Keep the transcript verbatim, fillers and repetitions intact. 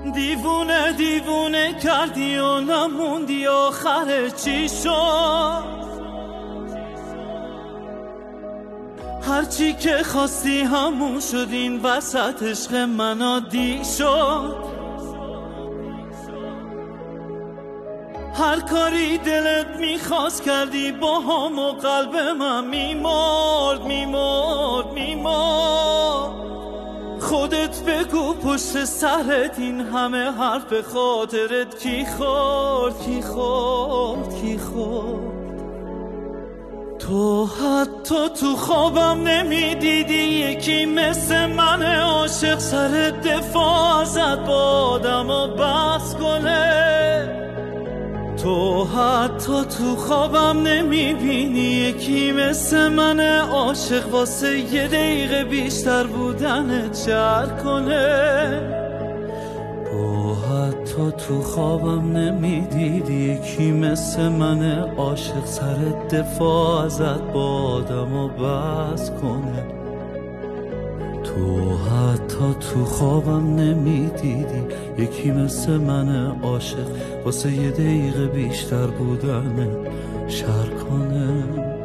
دیوونه دیوونه کردی و نموندی آخر چی شد؟ هرچی که خواستی همون شد، این وسط عشق من عادی شد. هر کاری دلت میخواست کردی با هم و قلب من میمرد میمرد میمرد. خودت بگو پشت سرت این همه حرف به خاطرت کی خورد کی خورد کی خورد؟ تو حتی تو خوابم نمیدیدی یکی مثل من عاشق سر دفاع ازت با آدم و بحث کنه. تو حتی تو خوابم نمیبینی یکی مثل من عاشق واسه یه دقیقه بیشتر بودنت شهر کنه. تو حتی تو خوابم نمیدیدی یکی مثل من عاشق سر دفاع ازت با آدم و بحث کنه. تو حتی تو خوابم نمیدیدی یکی مثل من عاشق واسه یه دقیقه بیشتر بودن شهر کنه.